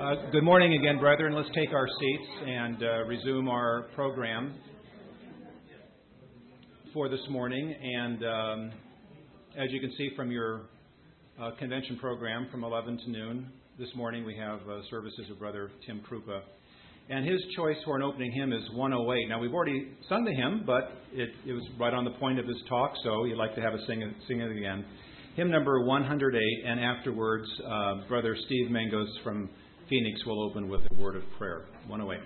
Good morning again, brethren. Let's take our seats and resume our program for this morning. And as you can see from your convention program from 11 to noon, this morning we have services of Brother Tim Krupa. And his choice for an opening hymn is 108. Now, we've already sung the hymn, but it was right on the point of his talk, so he'd like to have us sing it again. Hymn number 108, and afterwards, Brother Steve Mangos from Phoenix will open with a word of prayer. 108.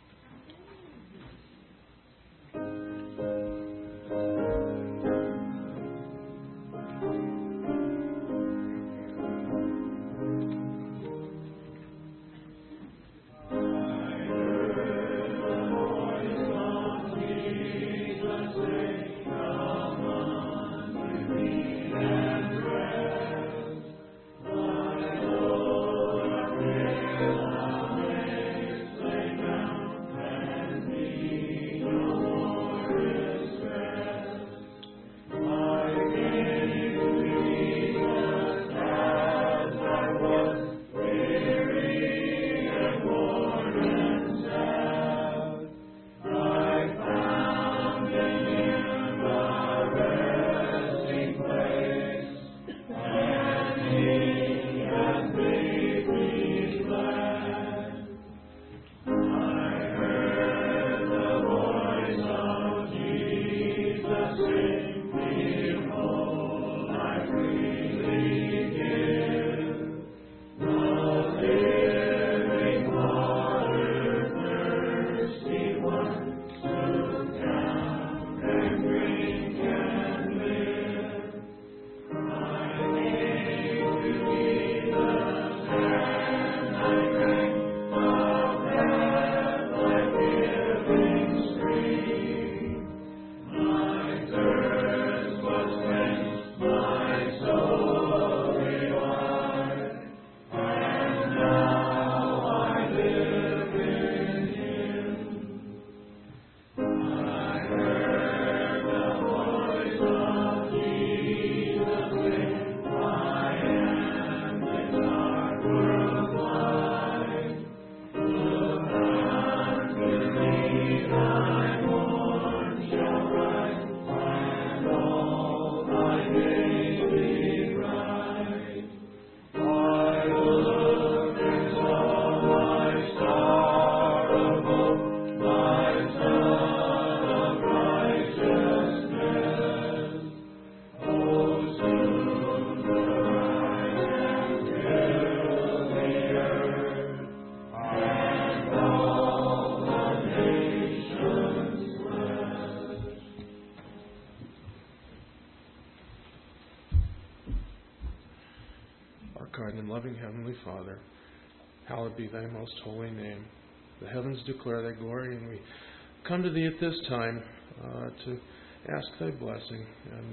Loving Heavenly Father, hallowed be thy most holy name. The heavens declare thy glory, and we come to thee at this time to ask thy blessing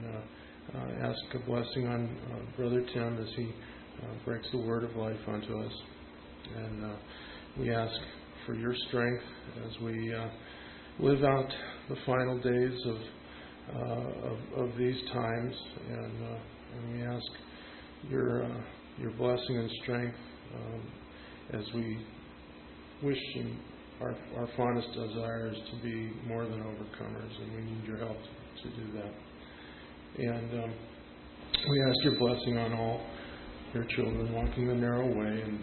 and ask a blessing on Brother Tim as he breaks the word of life unto us. And we ask for your strength as we live out the final days of these times, and we ask your blessing and strength as we wish in our fondest desires to be more than overcomers, and we need your help to do that. And we ask your blessing on all your children walking the narrow way, and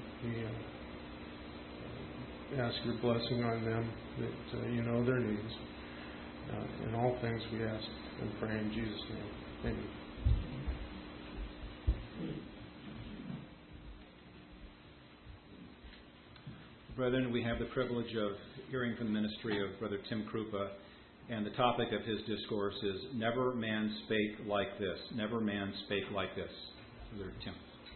we ask your blessing on them, that you know their needs. In all things we ask and pray in Jesus' name. Amen. Brethren, we have the privilege of hearing from the ministry of Brother Tim Krupa, and the topic of his discourse is Never Man Spake Like This. Never Man Spake Like This. Brother Tim.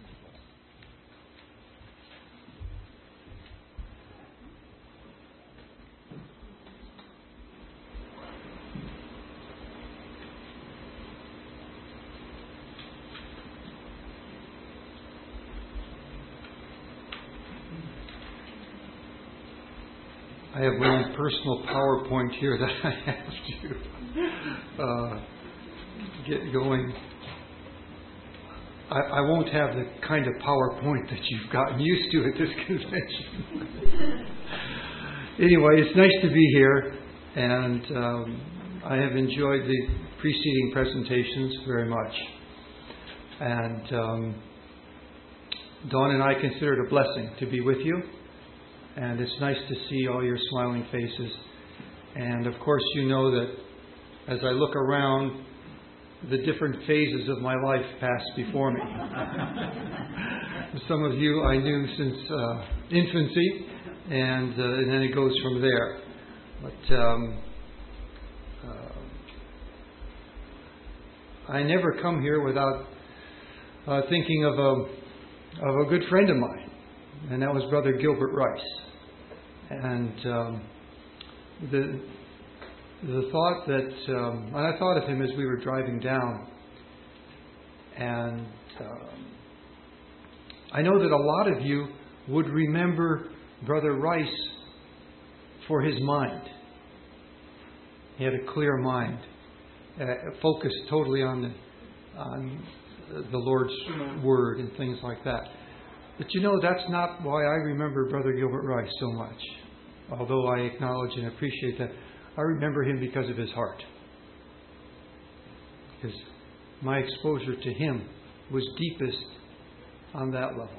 I have my own personal PowerPoint here that I have to get going. I won't have the kind of PowerPoint that you've gotten used to at this convention. Anyway, it's nice to be here, and I have enjoyed the preceding presentations very much. And Dawn and I consider it a blessing to be with you, and it's nice to see all your smiling faces. And of course, you know that as I look around, the different phases of my life pass before me. Some of you I knew since infancy, and then it goes from there. But I never come here without thinking of a good friend of mine, and that was Brother Gilbert Rice. And the thought that, and I thought of him as we were driving down, and I know that a lot of you would remember Brother Rice for his mind. He had a clear mind, focused totally on the Lord's Word and things like that. But you know, that's not why I remember Brother Gilbert Rice so much. Although I acknowledge and appreciate that, I remember him because of his heart. Because my exposure to him was deepest on that level.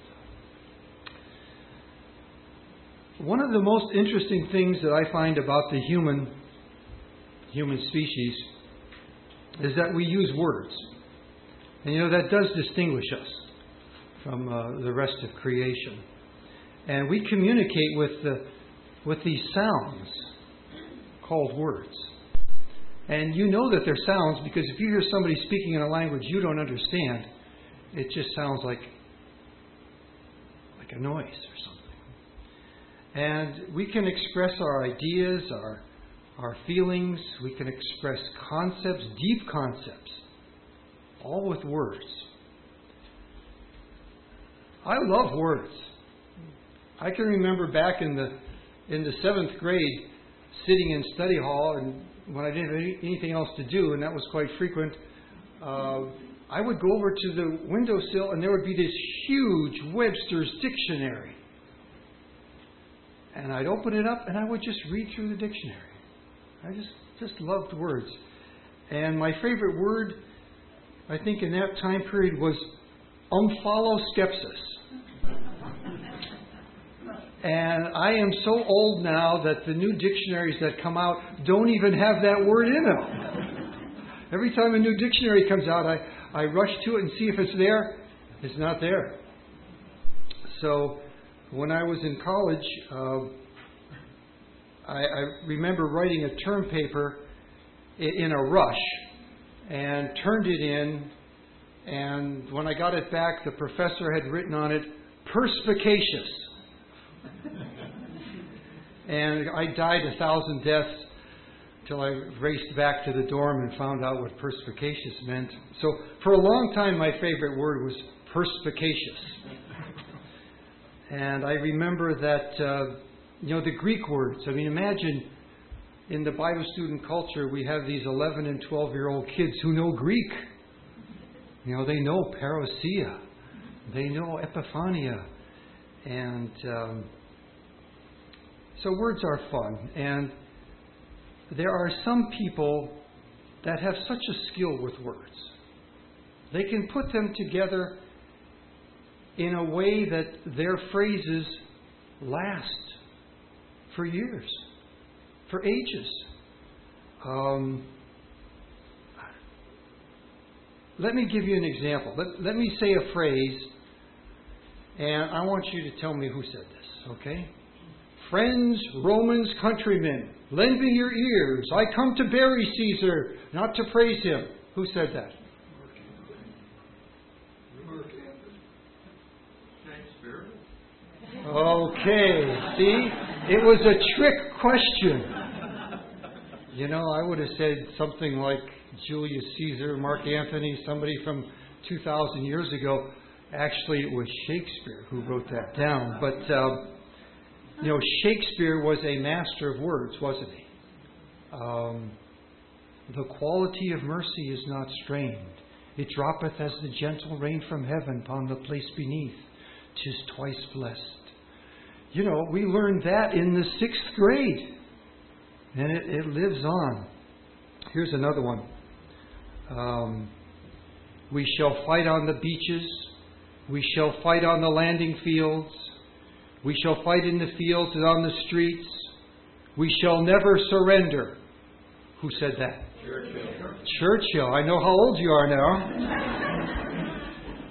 One of the most interesting things that I find about the human species is that we use words. And you know, that does distinguish us from the rest of creation. And we communicate with these sounds called words. And you know that they're sounds because if you hear somebody speaking in a language you don't understand, it just sounds like a noise or something. And we can express our ideas, our feelings, we can express concepts, deep concepts, all with words. I love words. I can remember back in the 7th grade, sitting in study hall, and when I didn't have anything else to do, and that was quite frequent, I would go over to the windowsill, and there would be this huge Webster's dictionary. And I'd open it up, and I would just read through the dictionary. I just loved words. And my favorite word, I think in that time period, was umphaloskepsis. And I am so old now that the new dictionaries that come out don't even have that word in them. Every time a new dictionary comes out, I rush to it and see if it's there. It's not there. So when I was in college, I remember writing a term paper in a rush and turned it in. And when I got it back, the professor had written on it, perspicacious. And I died 1,000 deaths till I raced back to the dorm and found out what perspicacious meant. So for a long time, my favorite word was perspicacious. And I remember that, the Greek words. I mean, imagine in the Bible student culture, we have these 11 and 12-year-old kids who know Greek. You know, they know parousia. They know epiphania. And so words are fun. And there are some people that have such a skill with words. They can put them together in a way that their phrases last for years, for ages. Let me give you an example. Let me say a phrase, and I want you to tell me who said this, okay? Friends, Romans, countrymen, lend me your ears. I come to bury Caesar, not to praise him. Who said that? Okay, see? It was a trick question. You know, I would have said something like Julius Caesar, Mark Antony, somebody from 2,000 years ago. Actually, it was Shakespeare who wrote that down. But, Shakespeare was a master of words, wasn't he? The quality of mercy is not strained. It droppeth as the gentle rain from heaven upon the place beneath. 'Tis twice blessed. You know, we learned that in the 6th grade. And it lives on. Here's another one. We shall fight on the beaches. We shall fight on the landing fields. We shall fight in the fields and on the streets. We shall never surrender. Who said that? Churchill. Churchill. I know how old you are now.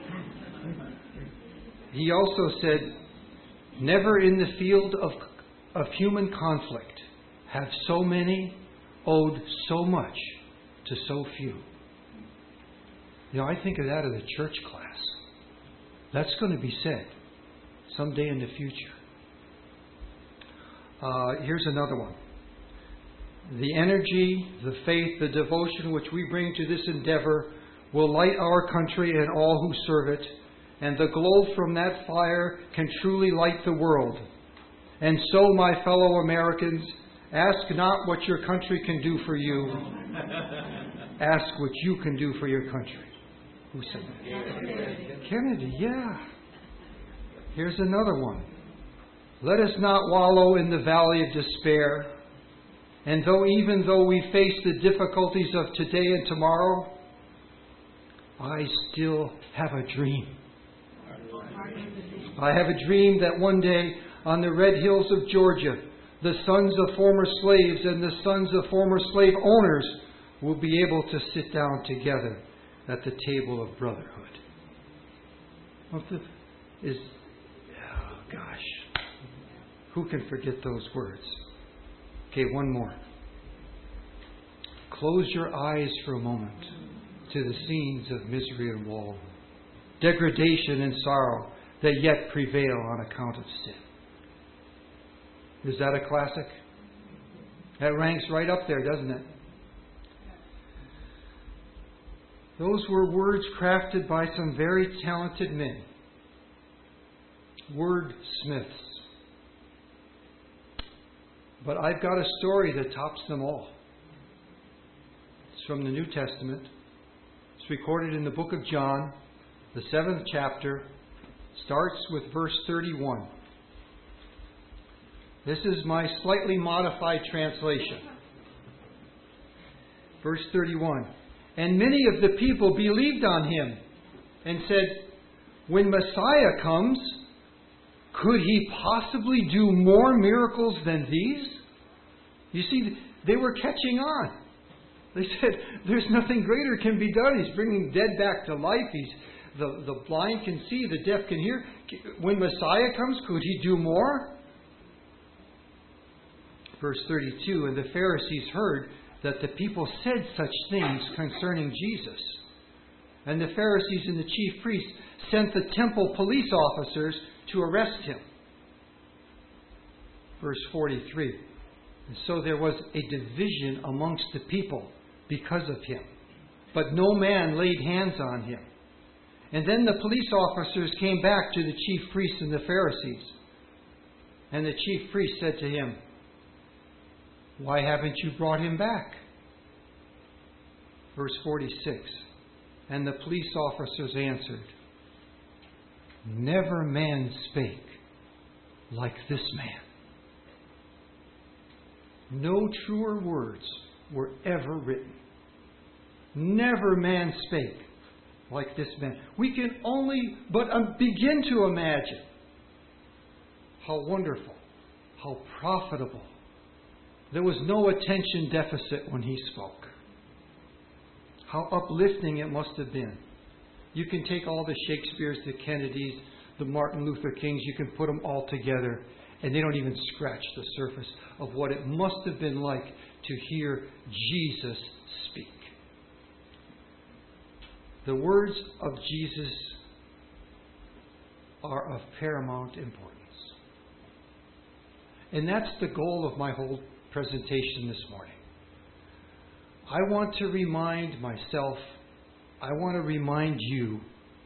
He also said, never in the field of human conflict have so many owed so much to so few. You know, I think of that in the church class. That's going to be said someday in the future. Here's another one. The energy, the faith, the devotion which we bring to this endeavor will light our country and all who serve it, and the glow from that fire can truly light the world. And so, my fellow Americans, ask not what your country can do for you. Ask what you can do for your country. Who said that? Kennedy, yeah. Here's another one. Let us not wallow in the valley of despair. And even though we face the difficulties of today and tomorrow, I still have a dream. I have a dream that one day on the red hills of Georgia, the sons of former slaves and the sons of former slave owners will be able to sit down together at the table of brotherhood. Who can forget those words? Okay, one more. Close your eyes for a moment to the scenes of misery and woe, degradation and sorrow that yet prevail on account of sin. Is that a classic? That ranks right up there, doesn't it? Those were words crafted by some very talented men. Wordsmiths. But I've got a story that tops them all. It's from the New Testament. It's recorded in the book of John, the 7th chapter. Starts with verse 31. This is my slightly modified translation. Verse 31. And many of the people believed on him and said, when Messiah comes, could he possibly do more miracles than these? You see, they were catching on. They said, there's nothing greater can be done. He's bringing dead back to life. The blind can see, the deaf can hear. When Messiah comes, could he do more? Verse 32, and the Pharisees heard that the people said such things concerning Jesus. And the Pharisees and the chief priests sent the temple police officers to arrest him. Verse 43. And so there was a division amongst the people because of him. But no man laid hands on him. And then the police officers came back to the chief priests and the Pharisees. And the chief priest said to him, why haven't you brought him back? Verse 46. And the police officers answered, never man spake like this man. No truer words were ever written. Never man spake like this man. We can only but begin to imagine how wonderful, how profitable. There was no attention deficit when he spoke. How uplifting it must have been. You can take all the Shakespeares, the Kennedys, the Martin Luther Kings, you can put them all together, and they don't even scratch the surface of what it must have been like to hear Jesus speak. The words of Jesus are of paramount importance. And that's the goal of my whole presentation this morning. I want to remind myself, I want to remind you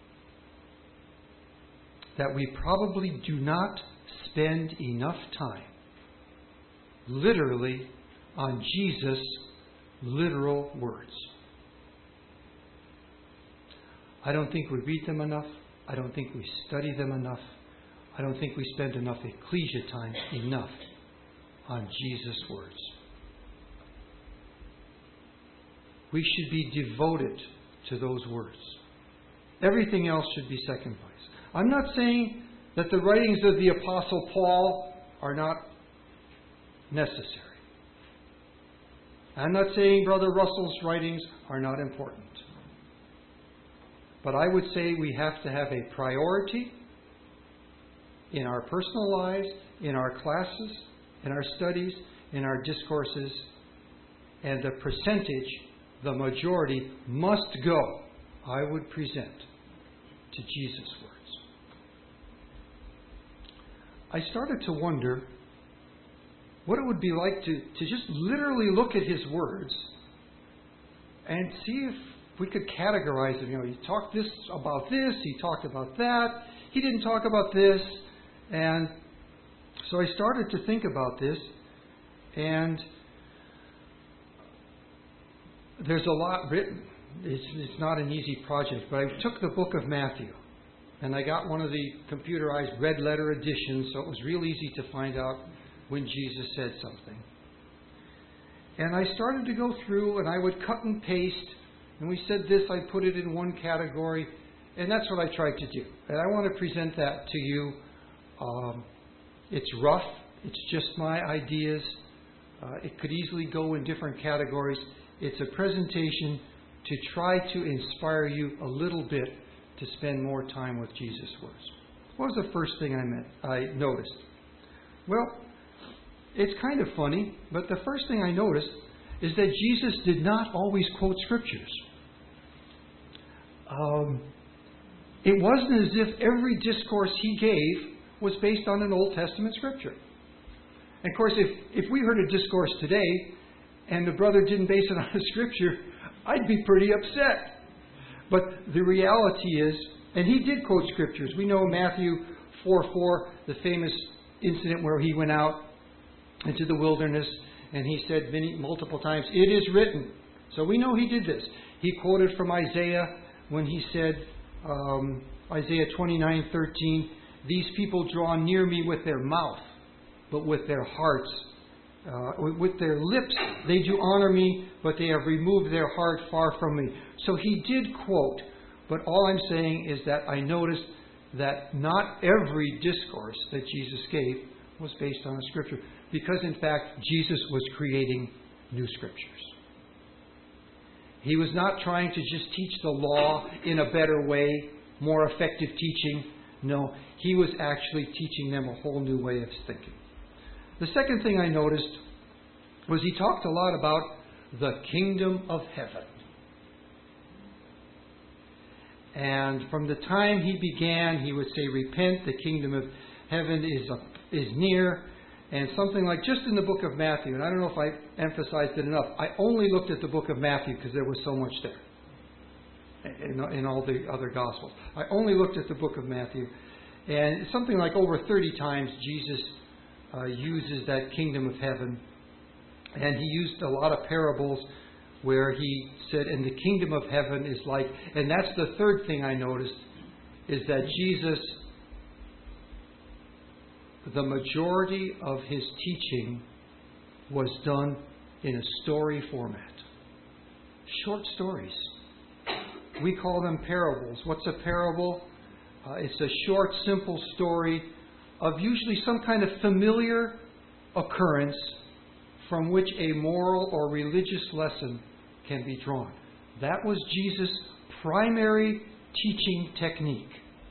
that we probably do not spend enough time literally on Jesus' literal words. I don't think we read them enough. I don't think we study them enough. I don't think we spend enough ecclesia time enough on Jesus' words. We should be devoted to those words. Everything else should be second place. I'm not saying that the writings of the Apostle Paul are not necessary. I'm not saying Brother Russell's writings are not important. But I would say we have to have a priority in our personal lives, in our classes, in our studies, in our discourses, and the percentage, the majority, must go, I would present, to Jesus' words. I started to wonder what it would be like to just literally look at his words and see if we could categorize them. He talked about this, he talked about that, he didn't talk about this. And so I started to think about this, and there's a lot written. It's not an easy project, but I took the book of Matthew, and I got one of the computerized red letter editions, so it was real easy to find out when Jesus said something. And I started to go through, and I would cut and paste, and we said this, I put it in one category, and that's what I tried to do. And I want to present that to you. It's rough. It's just my ideas. It could easily go in different categories. It's a presentation to try to inspire you a little bit to spend more time with Jesus' words. What was the first thing I noticed? Well, it's kind of funny, but the first thing I noticed is that Jesus did not always quote scriptures. It wasn't as if every discourse he gave was based on an Old Testament scripture. And of course, if we heard a discourse today and the brother didn't base it on a scripture, I'd be pretty upset. But the reality is, and he did quote scriptures. We know Matthew 4:4, the famous incident where he went out into the wilderness and he said multiple times, "It is written." So we know he did this. He quoted from Isaiah when he said, Isaiah 29:13, "These people draw near me with their mouth, but with their hearts, with their lips they do honor me, but they have removed their heart far from me." So he did quote, but all I'm saying is that I noticed that not every discourse that Jesus gave was based on a scripture, because in fact Jesus was creating new scriptures. He was not trying to just teach the law in a better way, more effective teaching. No, he was actually teaching them a whole new way of thinking. The second thing I noticed was he talked a lot about the kingdom of heaven. And from the time he began, he would say, "Repent, the kingdom of heaven is near." And something like, just in the book of Matthew, and I don't know if I emphasized it enough, I only looked at the book of Matthew because there was so much there in all the other Gospels. I only looked at the book of Matthew. And something like over 30 times Jesus uses that kingdom of heaven. And he used a lot of parables where he said, "And the kingdom of heaven is like..." And that's the third thing I noticed, is that Jesus, the majority of his teaching was done in a story format. Short stories. We call them parables. What's a parable? It's a short, simple story of usually some kind of familiar occurrence from which a moral or religious lesson can be drawn. That was Jesus' primary teaching technique.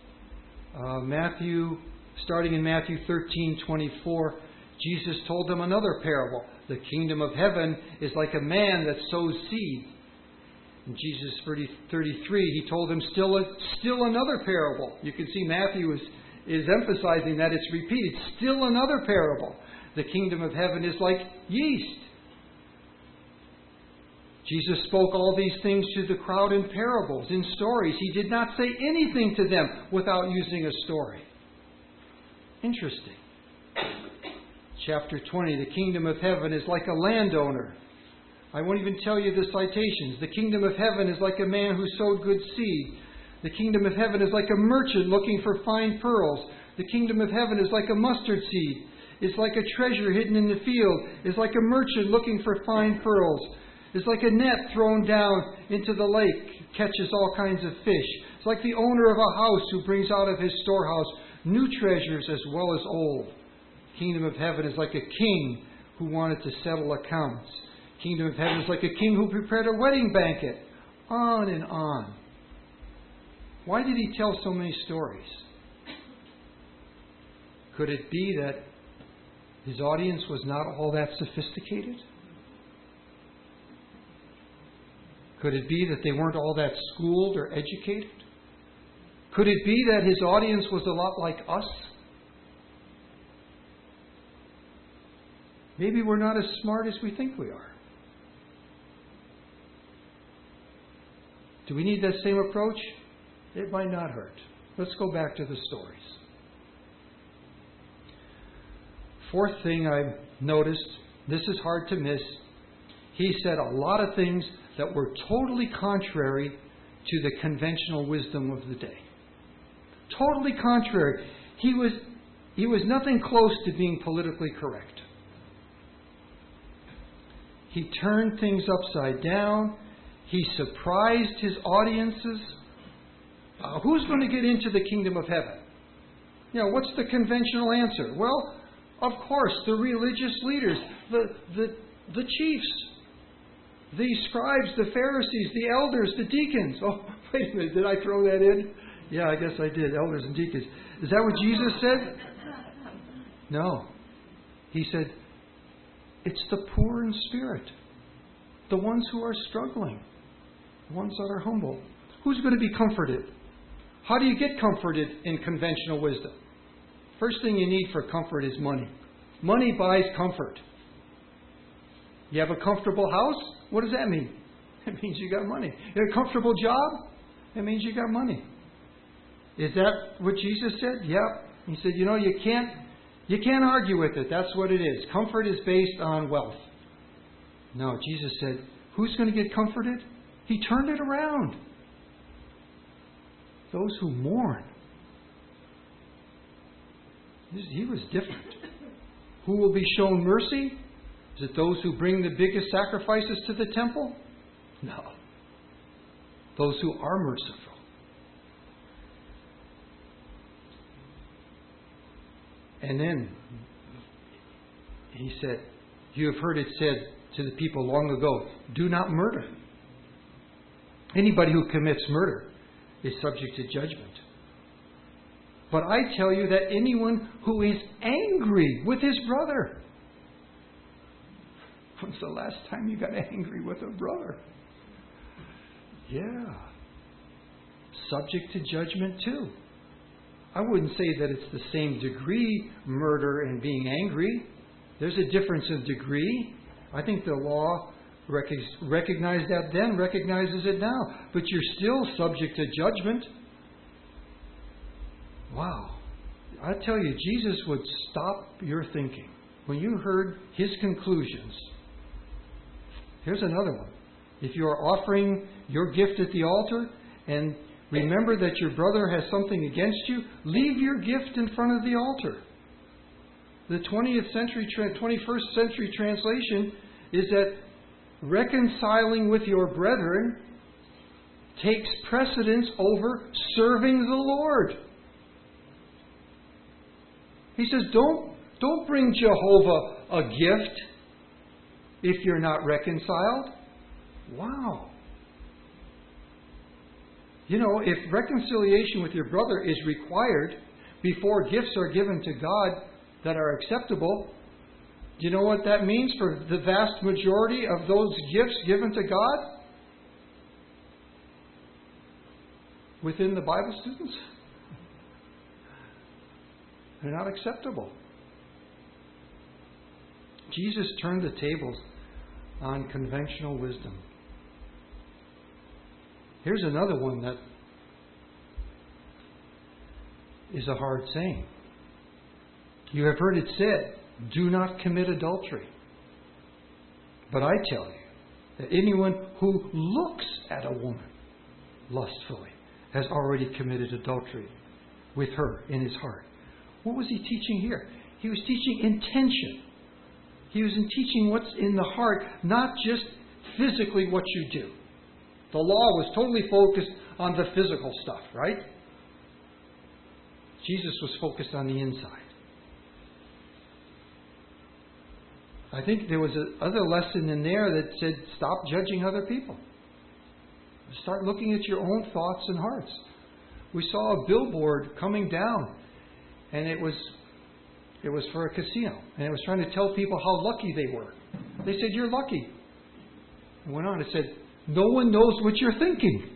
Starting in Matthew 13:24, Jesus told them another parable. The kingdom of heaven is like a man that sows seed. In Jesus 33, he told them still another parable. You can see Matthew is emphasizing that it's repeated. Still another parable. The kingdom of heaven is like yeast. Jesus spoke all these things to the crowd in parables, in stories. He did not say anything to them without using a story. Interesting. Chapter 20, the kingdom of heaven is like a landowner. I won't even tell you the citations. The kingdom of heaven is like a man who sowed good seed. The kingdom of heaven is like a merchant looking for fine pearls. The kingdom of heaven is like a mustard seed. It's like a treasure hidden in the field. It's like a merchant looking for fine pearls. It's like a net thrown down into the lake, catches all kinds of fish. It's like the owner of a house who brings out of his storehouse new treasures as well as old. The kingdom of heaven is like a king who wanted to settle accounts. The kingdom of heaven is like a king who prepared a wedding banquet. On and on. Why did he tell so many stories? Could it be that his audience was not all that sophisticated? Could it be that they weren't all that schooled or educated? Could it be that his audience was a lot like us? Maybe we're not as smart as we think we are. Do we need that same approach? It might not hurt. Let's go back to the stories. Fourth thing I noticed, this is hard to miss. He said a lot of things that were totally contrary to the conventional wisdom of the day. Totally contrary. He was nothing close to being politically correct. He turned things upside down. He surprised his audiences. Who's going to get into the kingdom of heaven? What's the conventional answer? Well, of course, the religious leaders, the chiefs, the scribes, the Pharisees, the elders, the deacons. Oh, wait a minute, did I throw that in? Yeah, I guess I did. Elders and deacons. Is that what Jesus said? No. He said, it's the poor in spirit, the ones who are struggling, the ones that are humble. Who's going to be comforted? How do you get comforted in conventional wisdom? First thing you need for comfort is money. Money buys comfort. You have a comfortable house? What does that mean? It means you got money. You have a comfortable job? It means you got money. Is that what Jesus said? Yep. He said, you can't argue with it. That's what it is. Comfort is based on wealth. No, Jesus said, who's going to get comforted? He turned it around. Those who mourn. He was different. Who will be shown mercy? Is it those who bring the biggest sacrifices to the temple? No. Those who are merciful. And then he said, you have heard it said to the people long ago, do not murder. Anybody who commits murder is subject to judgment. But I tell you that anyone who is angry with his brother. When's the last time you got angry with a brother? Yeah. Subject to judgment too. I wouldn't say that it's the same degree murder and being angry. There's a difference in degree. I think the law recognized that then, recognizes it now. But you're still subject to judgment. Wow. I tell you, Jesus would stop your thinking. When you heard his conclusions, here's another one. If you are offering your gift at the altar and remember that your brother has something against you, leave your gift in front of the altar. The 21st century translation is that reconciling with your brethren takes precedence over serving the Lord. He says, don't bring Jehovah a gift if you're not reconciled. Wow. If reconciliation with your brother is required before gifts are given to God that are acceptable, do you know what that means for the vast majority of those gifts given to God? Within the Bible students? They're not acceptable. Jesus turned the tables on conventional wisdom. Here's another one that is a hard saying. You have heard it said, do not commit adultery. But I tell you that anyone who looks at a woman lustfully has already committed adultery with her in his heart. What was he teaching here? He was teaching intention. He was teaching what's in the heart, not just physically what you do. The law was totally focused on the physical stuff, right? Jesus was focused on the inside. I think there was another lesson in there that said, stop judging other people. Start looking at your own thoughts and hearts. We saw a billboard coming down, and it was for a casino, and it was trying to tell people how lucky they were. They said, you're lucky. It went on, it said, no one knows what you're thinking.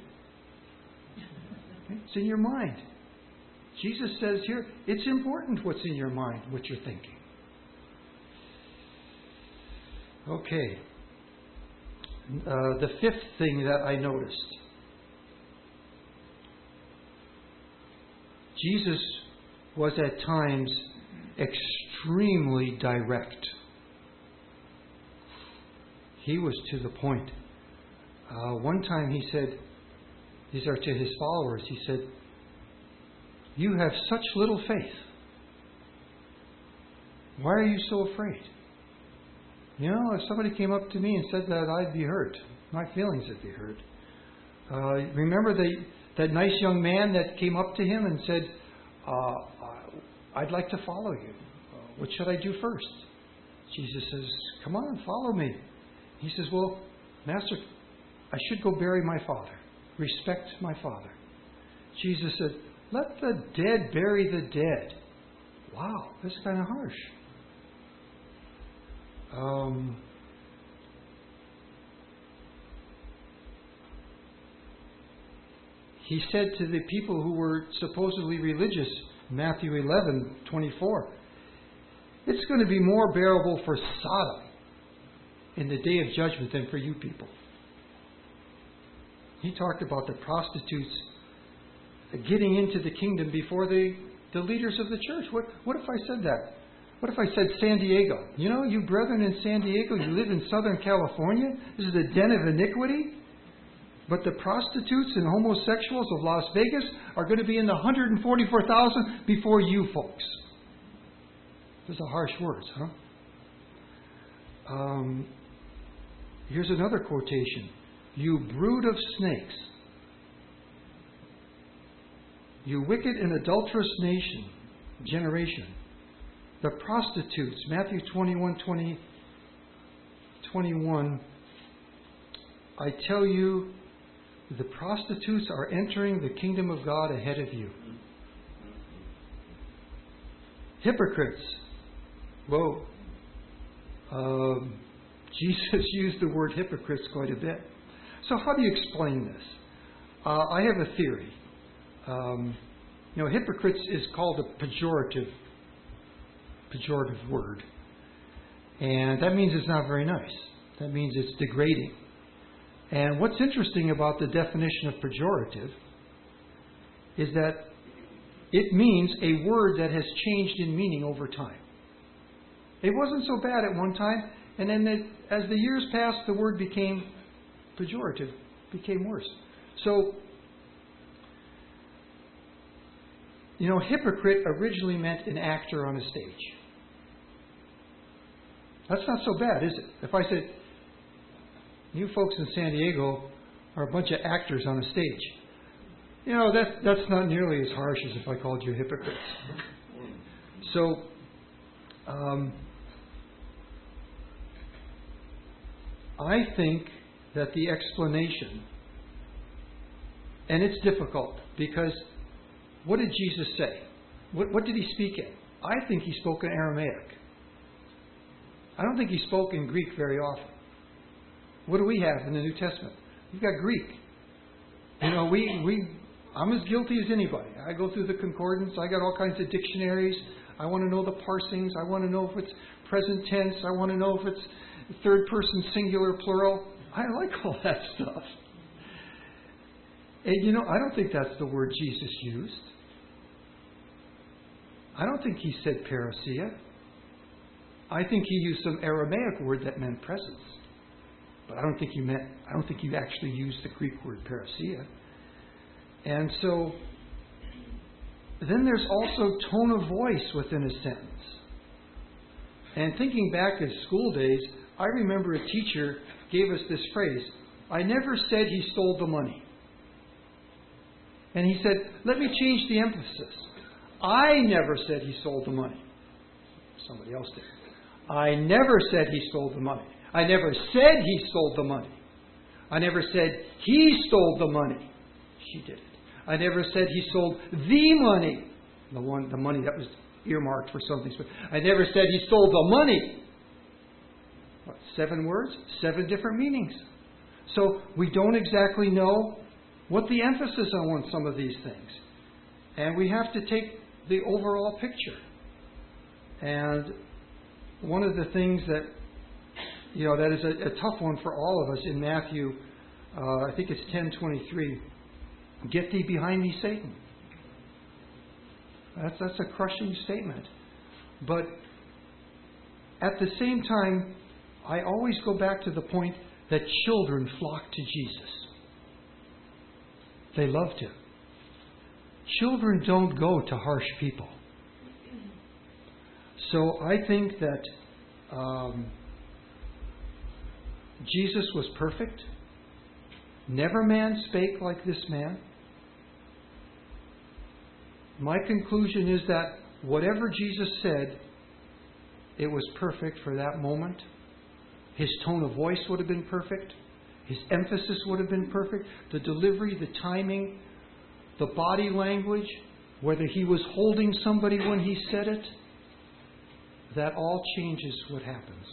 It's in your mind. Jesus says here, it's important what's in your mind, what you're thinking. Okay. The fifth thing that I noticed. Jesus was at times extremely direct. He was to the point. One time he said, these are to his followers, he said, you have such little faith. Why are you so afraid? You know, if somebody came up to me and said that, I'd be hurt. My feelings would be hurt. Remember that nice young man that came up to him and said, I'd like to follow you. What should I do first? Jesus says, come on, follow me. He says, well, Master, I should go bury my father. Respect my father. Jesus said, let the dead bury the dead. Wow, that's kind of harsh. He said to the people who were supposedly religious, Matthew 11:24, it's going to be more bearable for Sodom in the day of judgment than for you people. He talked about the prostitutes getting into the kingdom before the leaders of the church. What if I said that? What if I said San Diego? You know, you brethren in San Diego, you live in Southern California. This is a den of iniquity. But the prostitutes and homosexuals of Las Vegas are going to be in the 144,000 before you folks. Those are harsh words, huh? Here's another quotation. You brood of snakes. You wicked and adulterous generation. The prostitutes, Matthew 21:21. I tell you, the prostitutes are entering the kingdom of God ahead of you. Hypocrites. Whoa. Jesus used the word hypocrites quite a bit. So how do you explain this? I have a theory. Hypocrites is called a pejorative word. And that means it's not very nice. That means it's degrading. And what's interesting about the definition of pejorative is that it means a word that has changed in meaning over time. It wasn't so bad at one time, and then as the years passed, the word became pejorative, became worse. So, hypocrite originally meant an actor on a stage. That's not so bad, is it? If I said, you folks in San Diego are a bunch of actors on a stage, that's not nearly as harsh as if I called you hypocrites. So, I think that the explanation, and it's difficult, because what did Jesus say? What did he speak in? I think he spoke in Aramaic. I don't think he spoke in Greek very often. What do we have in the New Testament? We've got Greek. I'm as guilty as anybody. I go through the concordance. I got all kinds of dictionaries. I want to know the parsings. I want to know if it's present tense. I want to know if it's third person singular, plural. I like all that stuff. And I don't think that's the word Jesus used. I don't think he said parousia. I think he used some Aramaic word that meant presence. But I don't think he actually used the Greek word parousia. And so, then there's also tone of voice within a sentence. And thinking back at school days, I remember a teacher gave us this phrase, "I never said he stole the money." And he said, let me change the emphasis. I never said he stole the money. Somebody else did. I never said he stole the money. I never said he stole the money. I never said he stole the money. She did it. I never said he stole the money. The money that was earmarked for something. I never said he stole the money. What, 7 words? 7 different meanings. So we don't exactly know what the emphasis on some of these things. And we have to take the overall picture. And one of the things that, that is a tough one for all of us in Matthew, I think it's 10:23. Get thee behind me, Satan. That's a crushing statement. But at the same time, I always go back to the point that children flock to Jesus. They loved Him. Children don't go to harsh people. So I think that Jesus was perfect. Never man spake like this man. My conclusion is that whatever Jesus said, it was perfect for that moment. His tone of voice would have been perfect. His emphasis would have been perfect. The delivery, the timing, the body language, whether he was holding somebody when he said it, that all changes what happens.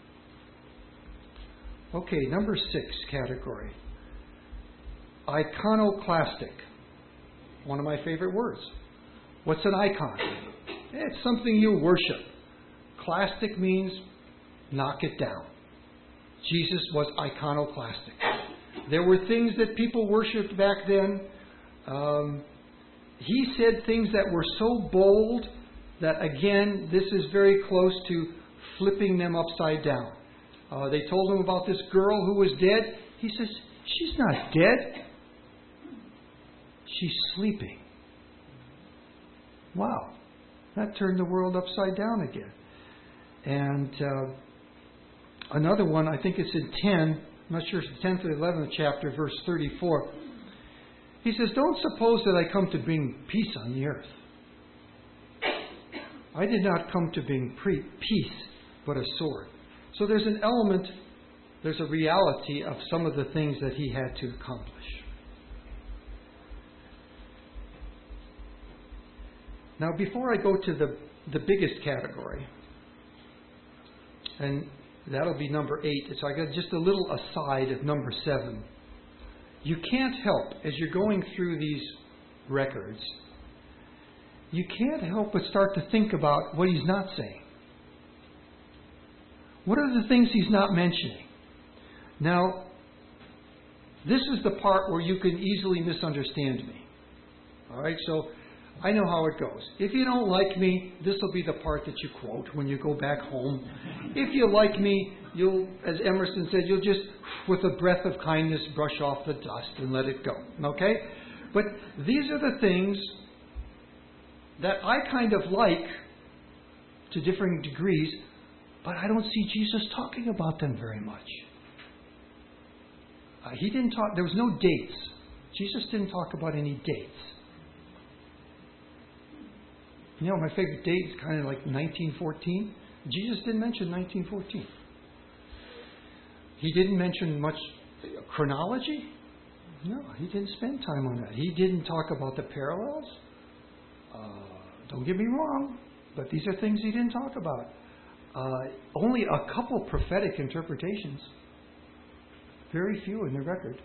Okay, number 6 category. Iconoclastic. One of my favorite words. What's an icon? It's something you worship. Clastic means knock it down. Jesus was iconoclastic. There were things that people worshipped back then. He said things that were so bold that, again, this is very close to flipping them upside down. They told him about this girl who was dead. He says, she's not dead. She's sleeping. Wow. That turned the world upside down again. And another one, I think it's in 10, I'm not sure if it's the 10th or 11th chapter, verse 34. He says, don't suppose that I come to bring peace on the earth. I did not come to bring peace, but a sword. So there's an element, there's a reality of some of the things that he had to accomplish. Now, before I go to the biggest category, and that'll be number 8, so I got just a little aside of number 7. You can't help, as you're going through these records, you can't help but start to think about what he's not saying. What are the things he's not mentioning? Now, this is the part where you can easily misunderstand me. All right, so I know how it goes. If you don't like me, this will be the part that you quote when you go back home. If you like me, you'll, as Emerson said, you'll just, with a breath of kindness, brush off the dust and let it go. Okay? But these are the things that I kind of like to differing degrees, but I don't see Jesus talking about them very much. He didn't talk, there was no dates. Jesus didn't talk about any dates. You know, my favorite date is kind of like 1914. Jesus didn't mention 1914. He didn't mention much chronology. No, he didn't spend time on that. He didn't talk about the parallels. Don't get me wrong, but these are things he didn't talk about. Only a couple prophetic interpretations. Very few in the record.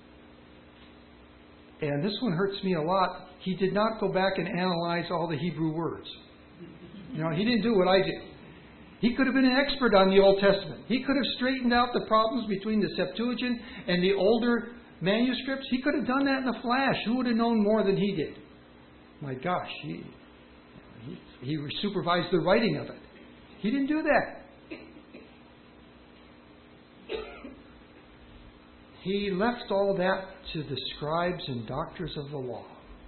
And this one hurts me a lot. He did not go back and analyze all the Hebrew words. You know, he didn't do what I did. He could have been an expert on the Old Testament. He could have straightened out the problems between the Septuagint and the older manuscripts. He could have done that in a flash. Who would have known more than he did? My gosh, he supervised the writing of it. He didn't do that. He left all that to the scribes and doctors of the law.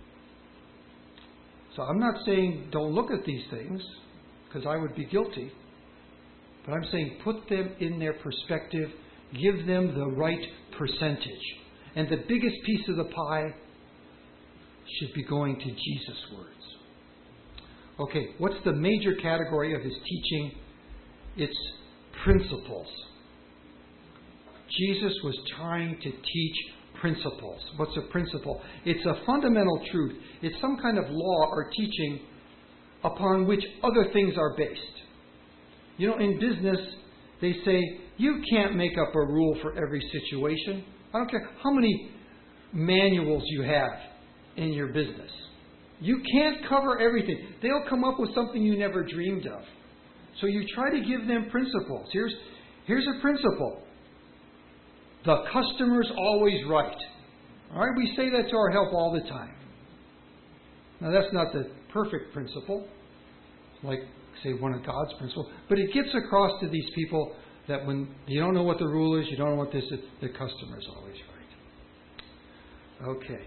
So I'm not saying don't look at these things, because I would be guilty. But I'm saying put them in their perspective, give them the right percentage. And the biggest piece of the pie should be going to Jesus' words. Okay, what's the major category of his teaching? It's principles. Jesus was trying to teach principles. What's a principle? It's a fundamental truth. It's some kind of law or teaching upon which other things are based. You know, in business, they say, you can't make up a rule for every situation. I don't care how many manuals you have in your business. You can't cover everything. They'll come up with something you never dreamed of. So you try to give them principles. Here's a principle. The customer's always right. All right, we say that to our help all the time. Now, that's not the perfect principle, like, say, one of God's principles, but it gets across to these people that when you don't know what the rule is, you don't know what this is, the customer's always right. Okay.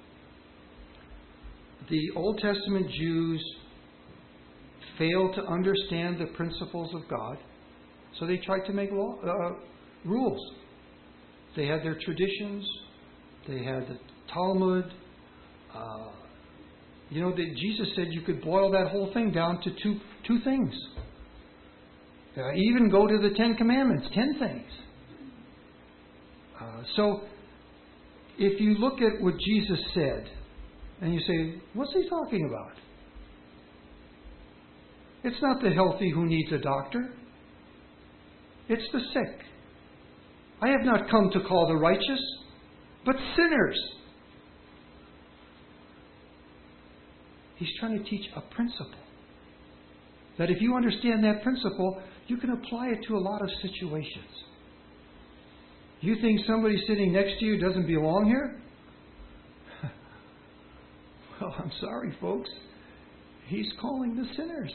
The Old Testament Jews failed to understand the principles of God, so they tried to make rules. They had their traditions. They had the Talmud. Jesus said you could boil that whole thing down to two things. Even go to the 10 Commandments, 10 things. So, if you look at what Jesus said, and you say, what's he talking about? It's not the healthy who needs a doctor. It's the sick. I have not come to call the righteous, but sinners. He's trying to teach a principle. That if you understand that principle, you can apply it to a lot of situations. You think somebody sitting next to you doesn't belong here? Well, I'm sorry, folks. He's calling the sinners.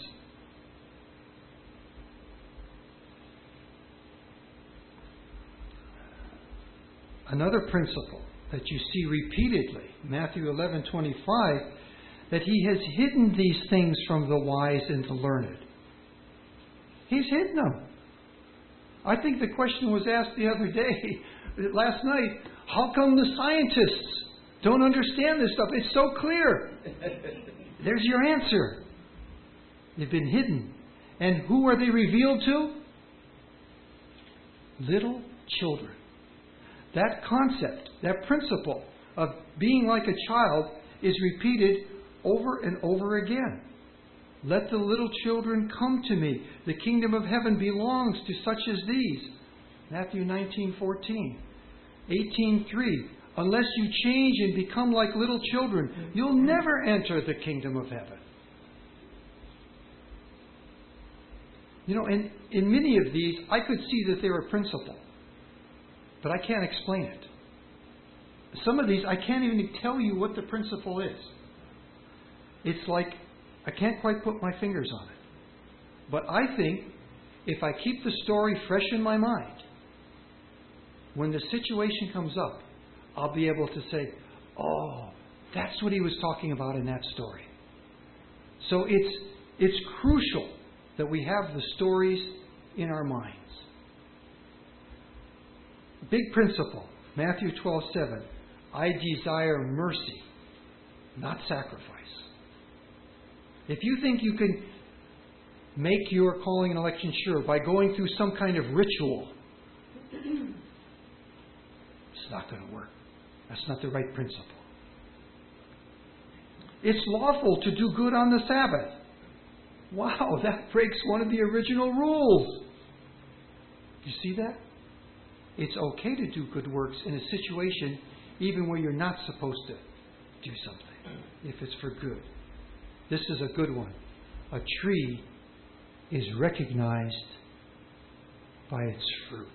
Another principle that you see repeatedly, Matthew 11:25, that he has hidden these things from the wise and the learned. He's hidden them. I think the question was asked the other day, last night, how come the scientists don't understand this stuff? It's so clear. There's your answer. They've been hidden. And who are they revealed to? Little children. That concept, that principle of being like a child is repeated over and over again. Let the little children come to me. The kingdom of heaven belongs to such as these. Matthew 19:14. 18:3. Unless you change and become like little children, you'll never enter the kingdom of heaven. You know, in many of these, I could see that they were principle, but I can't explain it. Some of these, I can't even tell you what the principle is. It's like, I can't quite put my fingers on it. But I think, if I keep the story fresh in my mind, when the situation comes up, I'll be able to say, oh, that's what he was talking about in that story. So it's crucial that we have the stories in our minds. Big principle, Matthew 12:7. I desire mercy, not sacrifice. If you think you can make your calling and election sure by going through some kind of ritual, it's not going to work. That's not the right principle. It's lawful to do good on the Sabbath. Wow, that breaks one of the original rules. You see that? It's okay to do good works in a situation even where you're not supposed to do something, if it's for good. This is a good one. A tree is recognized by its fruit.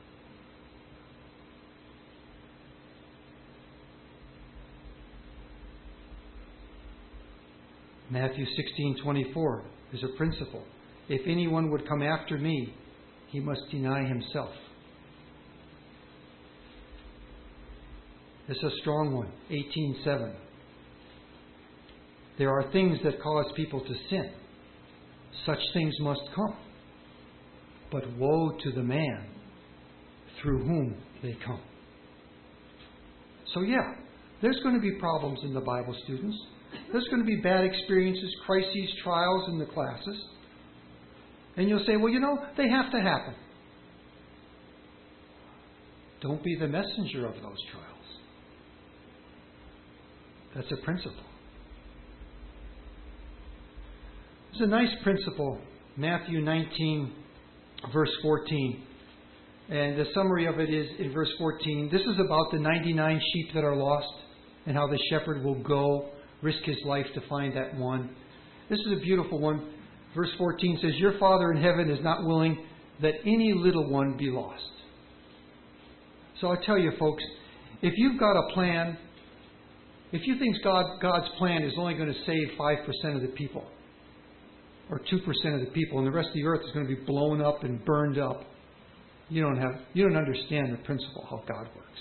Matthew 16:24 is a principle. If anyone would come after me, he must deny himself. This is a strong one, 18:7. There are things that cause people to sin. Such things must come. But woe to the man through whom they come. So yeah, there's going to be problems in the Bible, students. There's going to be bad experiences, crises, trials in the classes. And you'll say, well, they have to happen. Don't be the messenger of those trials. That's a principle. There's a nice principle, Matthew 19, verse 14. And the summary of it is in verse 14. This is about the 99 sheep that are lost and how the shepherd will go, risk his life to find that one. This is a beautiful one. Verse 14 says, your Father in heaven is not willing that any little one be lost. So I tell you, folks, if you've got a plan, if you think God's plan is only going to save 5% of the people, or 2% of the people, and the rest of the earth is going to be blown up and burned up, you don't understand the principle how God works.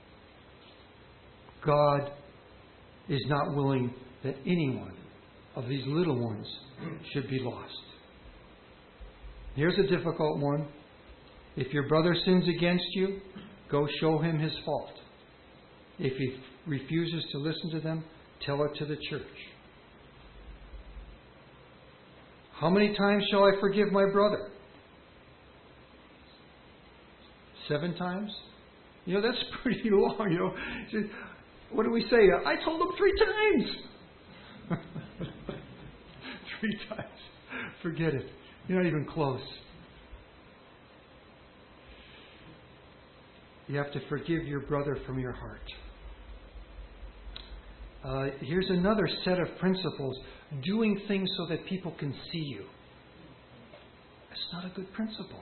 God is not willing that any one of these little ones should be lost. Here's a difficult one. If your brother sins against you, go show him his fault. If he refuses to listen to them, tell it to the church. How many times shall I forgive my brother? 7 times? That's pretty long, What do we say? I told him 3 times. 3 times. Forget it. You're not even close. You have to forgive your brother from your heart. Here's another set of principles. Doing things so that people can see you. That's not a good principle.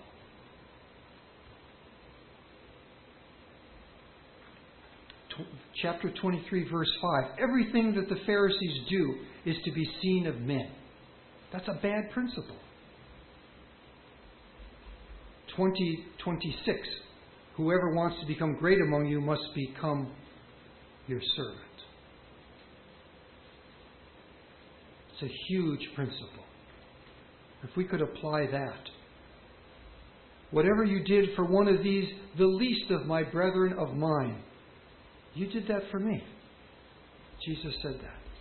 Chapter 23, verse 5. Everything that the Pharisees do is to be seen of men. That's a bad principle. 20:26. Whoever wants to become great among you must become your servant. It's a huge principle. If we could apply that. Whatever you did for one of these, the least of my brethren of mine, you did that for me. Jesus said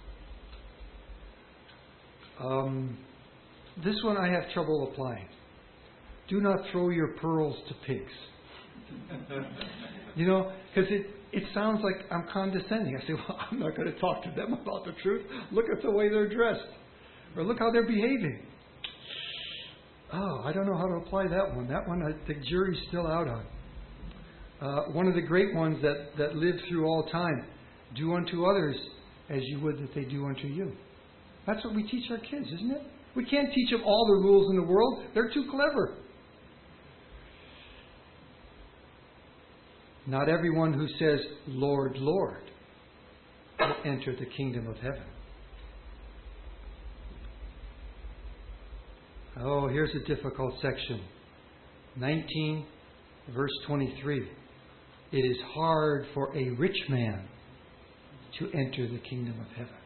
that. This one I have trouble applying. Do not throw your pearls to pigs. Because it sounds like I'm condescending. I say, well, I'm not going to talk to them about the truth. Look at the way they're dressed. Or look how they're behaving. Oh, I don't know how to apply that one. That one, the jury's still out on. One of the great ones that lived through all time. Do unto others as you would that they do unto you. That's what we teach our kids, isn't it? We can't teach them all the rules in the world. They're too clever. Not everyone who says, Lord, Lord, will enter the kingdom of heaven. Oh, here's a difficult section. 19, verse 23. It is hard for a rich man to enter the kingdom of heaven.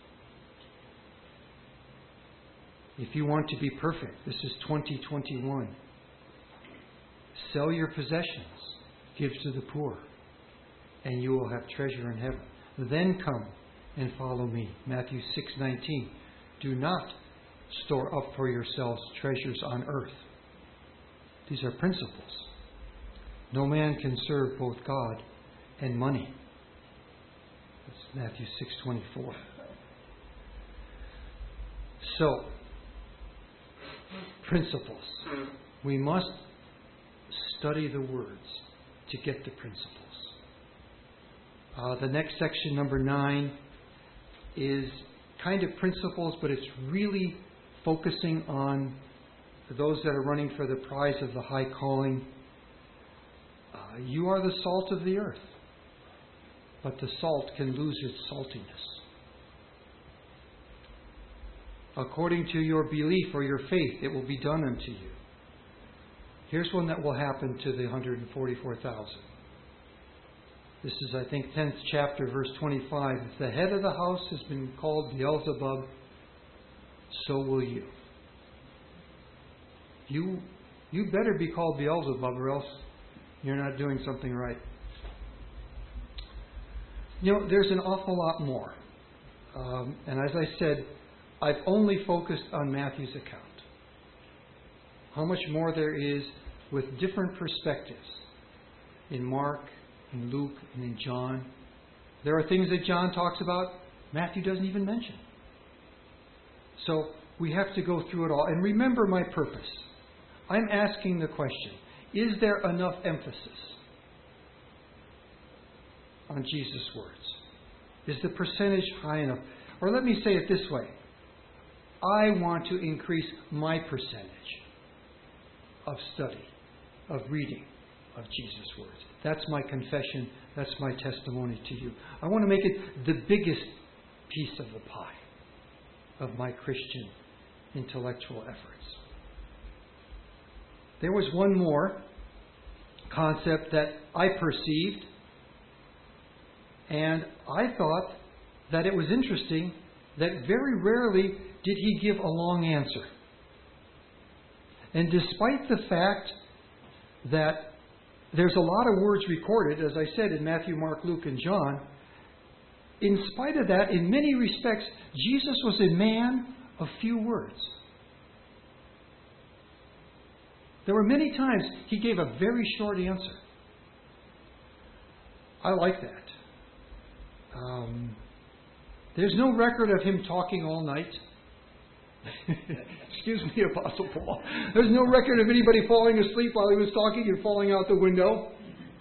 If you want to be perfect, this is 2021. Sell your possessions. Give to the poor, and you will have treasure in heaven. Then come and follow me. Matthew 6:19. Do not store up for yourselves treasures on earth. These are principles. No man can serve both God and money. That's Matthew 6:24. So, principles. We must study the words to get the principles. The next section, number 9, is kind of principles, but it's really focusing on those that are running for the prize of the high calling. You are the salt of the earth, but the salt can lose its saltiness. According to your belief or your faith, it will be done unto you. Here's one that will happen to the 144,000. This is, I think, 10th chapter, verse 25. If the head of the house has been called Beelzebub, so will you. You better be called Beelzebub, or else you're not doing something right. You know, there's an awful lot more. And as I said, I've only focused on Matthew's account. How much more there is with different perspectives in Mark, in Luke, and in John. There are things that John talks about Matthew doesn't even mention. So we have to go through it all. And remember my purpose. I'm asking the question, is there enough emphasis on Jesus' words? Is the percentage high enough? Or let me say it this way. I want to increase my percentage of study, of reading of Jesus' words. That's my confession. That's my testimony to you. I want to make it the biggest piece of the pie of my Christian intellectual efforts. There was one more concept that I perceived, and I thought that it was interesting that very rarely did he give a long answer. And despite the fact that there's a lot of words recorded, as I said, in Matthew, Mark, Luke, and John, in spite of that, in many respects, Jesus was a man of few words. There were many times he gave a very short answer. I like that. There's no record of him talking all night. Excuse me, Apostle Paul. There's no record of anybody falling asleep while he was talking and falling out the window.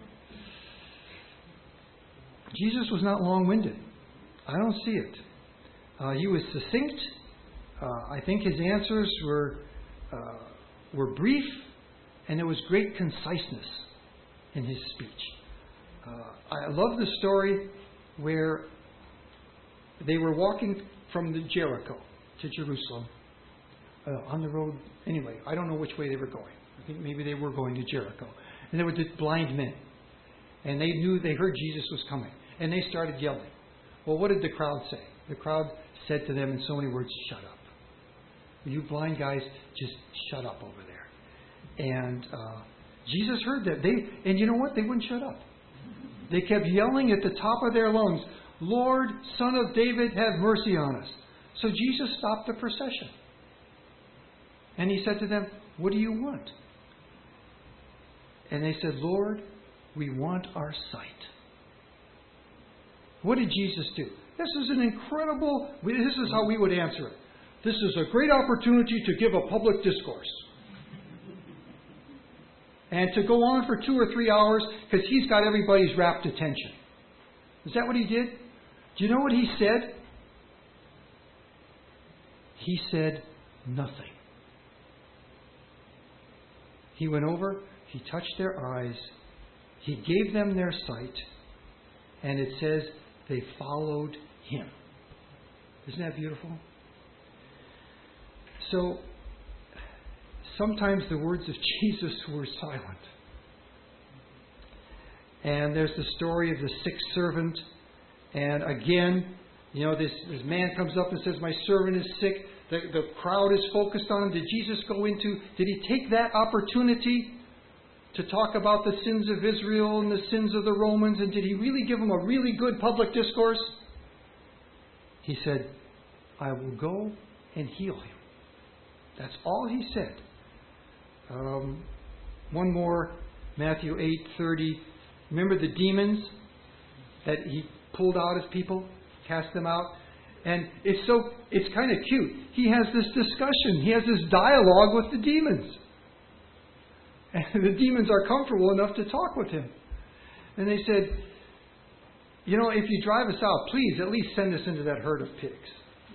Jesus was not long-winded. I don't see it. He was succinct. I think his answers were brief, and there was great conciseness in his speech. I love the story where they were walking from Jericho to Jerusalem on the road. Anyway, I don't know which way they were going. I think maybe they were going to Jericho. And there were the blind men. And they heard Jesus was coming. And they started yelling. Well, what did the crowd say? The crowd said to them in so many words, "Shut up. You blind guys, just shut up over there." And Jesus heard that. And you know what? They wouldn't shut up. They kept yelling at the top of their lungs, "Lord, Son of David, have mercy on us." So Jesus stopped the procession. And he said to them, "What do you want?" And they said, "Lord, we want our sight." What did Jesus do? This is how we would answer it. This is a great opportunity to give a public discourse. And to go on for 2 or 3 hours because he's got everybody's rapt attention. Is that what he did? Do you know what he said? He said nothing. He went over, he touched their eyes, he gave them their sight, and it says they followed him. Isn't that beautiful? So, sometimes the words of Jesus were silent. And there's the story of the sick servant. And again, this man comes up and says, "My servant is sick." The crowd is focused on him. Did Jesus did he take that opportunity to talk about the sins of Israel and the sins of the Romans? And did he really give them a really good public discourse? He said, "I will go and heal him." That's all he said. One more, Matthew 8:30. Remember the demons that he pulled out of people, cast them out? And it's kind of cute. He has this discussion. He has this dialogue with the demons. And the demons are comfortable enough to talk with him. And they said, "If you drive us out, please at least send us into that herd of pigs."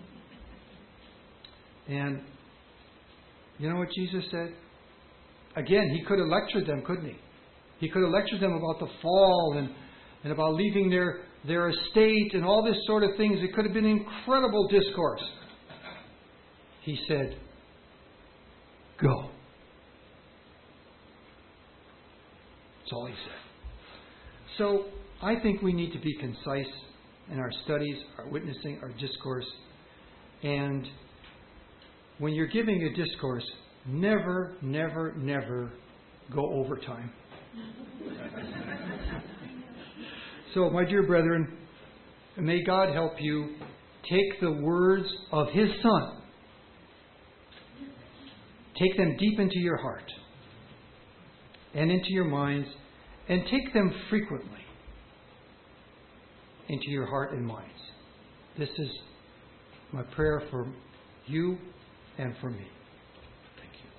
And you know what Jesus said? Again, he could have lectured them, couldn't he? He could have lectured them about the fall and about leaving their estate and all this sort of things. It could have been an incredible discourse. He said, "Go." That's all he said. So I think we need to be concise in our studies, our witnessing, our discourse. And when you're giving a discourse, never, never, never go overtime. So, my dear brethren, may God help you take the words of His Son, take them deep into your heart and into your minds, and take them frequently into your heart and minds. This is my prayer for you and for me. Thank you.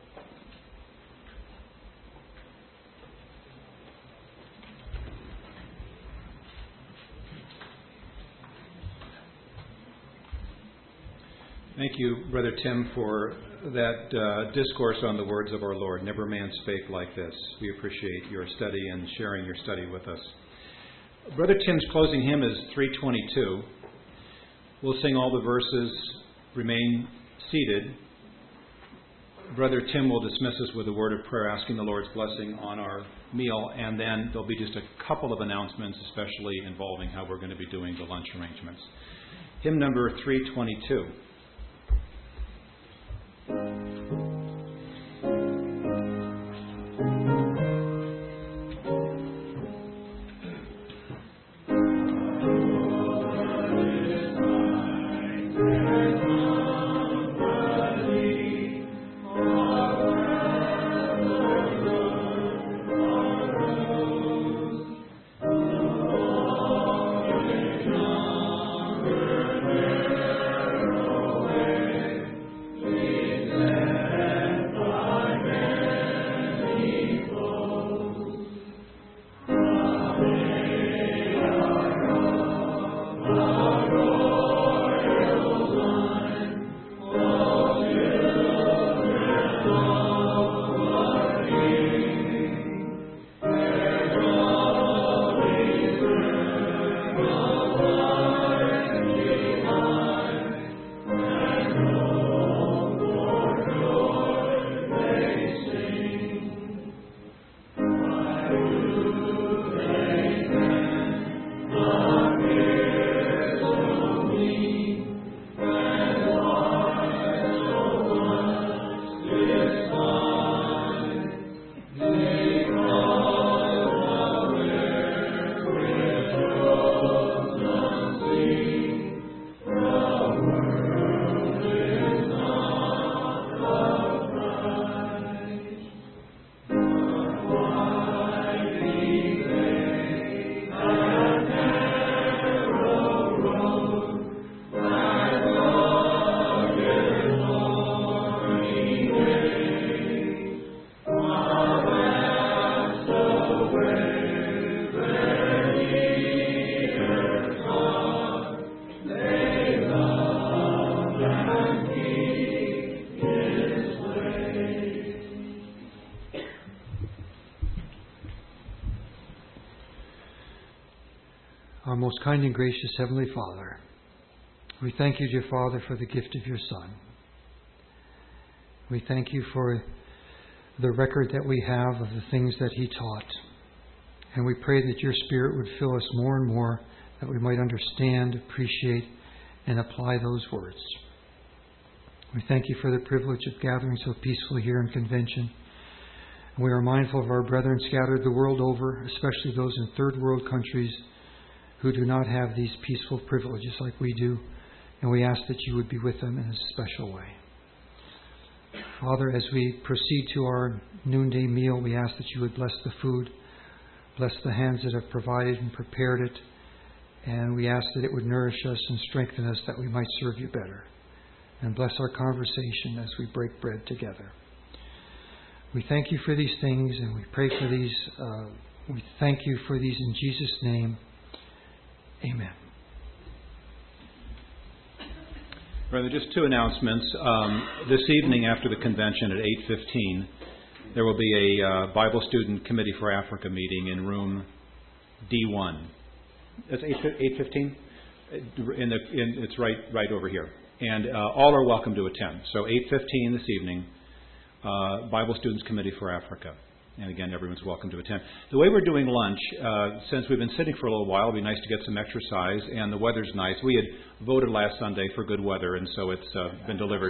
Thank you, Brother Tim, for that discourse on the words of our Lord. Never man spake like this. We appreciate your study and sharing your study with us. Brother Tim's closing hymn is 322. We'll sing all the verses, remain seated. Brother Tim will dismiss us with a word of prayer, asking the Lord's blessing on our meal, and then there'll be just a couple of announcements, especially involving how we're going to be doing the lunch arrangements. Hymn number 322. Our most kind and gracious Heavenly Father, we thank you, dear Father, for the gift of your Son. We thank you for the record that we have of the things that he taught. And we pray that your Spirit would fill us more and more, that we might understand, appreciate, and apply those words. We thank you for the privilege of gathering so peacefully here in convention. And we are mindful of our brethren scattered the world over, especially those in third world countries who do not have these peaceful privileges like we do. And we ask that you would be with them in a special way. Father, as we proceed to our noonday meal, we ask that you would bless the food, bless the hands that have provided and prepared it, and we ask that it would nourish us and strengthen us that we might serve you better. And bless our conversation as we break bread together. We thank you for these things, and we pray for these. We thank you for these in Jesus' name. Amen. Brother, just two announcements. This evening after the convention at 8:15, there will be a Bible Student Committee for Africa meeting in room D1. That's 8:15? It's right over here. And all are welcome to attend. So 8:15 this evening, Bible Students Committee for Africa. And again, everyone's welcome to attend. The way we're doing lunch, since we've been sitting for a little while, it'd be nice to get some exercise, and the weather's nice. We had voted last Sunday for good weather, and so it's been delivered.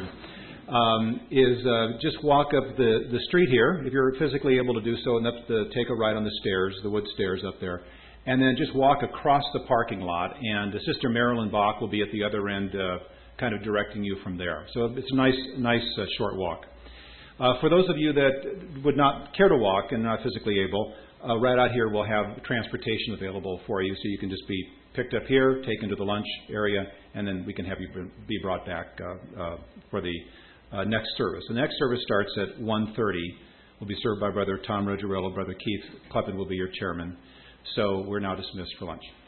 Just walk up the street here, if you're physically able to do so, and take a ride on the stairs, the wood stairs up there. And then just walk across the parking lot, and Sister Marilyn Bach will be at the other end, kind of directing you from there. So it's a nice short walk. For those of you that would not care to walk and not physically able, right out here we'll have transportation available for you, so you can just be picked up here, taken to the lunch area, and then we can have you be brought back for the next service. The next service starts at 1:30. Will be served by Brother Tom Rogerillo. Brother Keith Kleppen will be your chairman. So we're now dismissed for lunch.